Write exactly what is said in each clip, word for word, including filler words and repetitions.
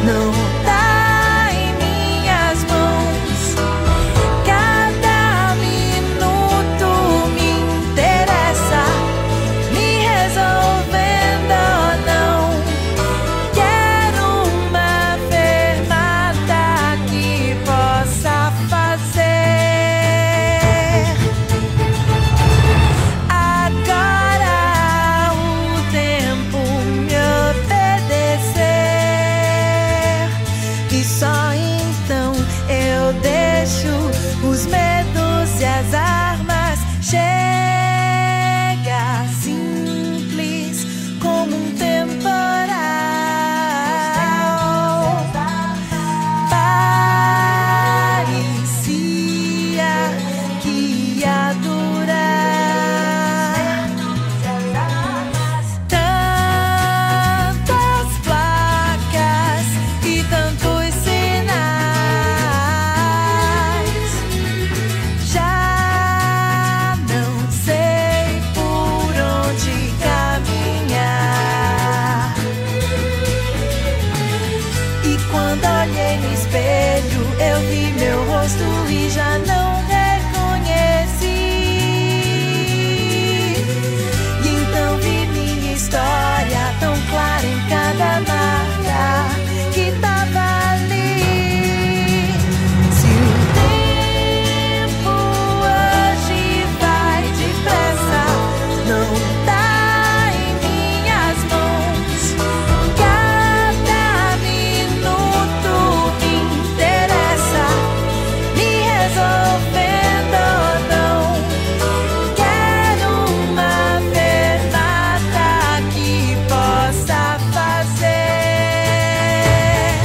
não tá em minhas mãos. Cada minuto me interessa, me resolvendo ou não. Quero uma fermata que possa fazer agora o tempo me obedecer, e só então eu deixo os medos e as armas. Chega simples como um temporal, parecia que ia durar. Tantas placas e tantos sinais, já não sei por onde caminhar. E quando olhei no espelho, eu vi meu rosto e já não reconheci. E então vi minha história tão clara em cada marca que tava ali. Se o tempo hoje vai depressa, não tá em minhas mãos. Cada minuto me interessa, me resolvendo ou não. Quero uma fermata que possa fazer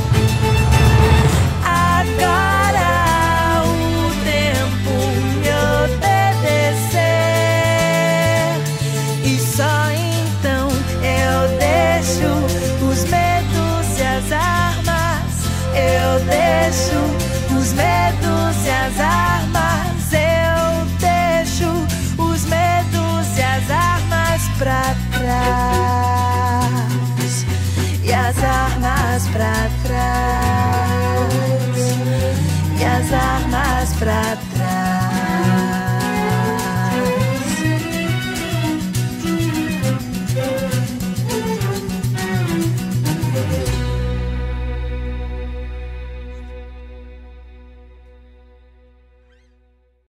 agora o tempo me obedecer, e só então eu deixo os medos e as armas. Eu deixo os medos e as armas. Eu deixo os medos e as armas pra trás, e as armas pra trás, e as armas pra trás.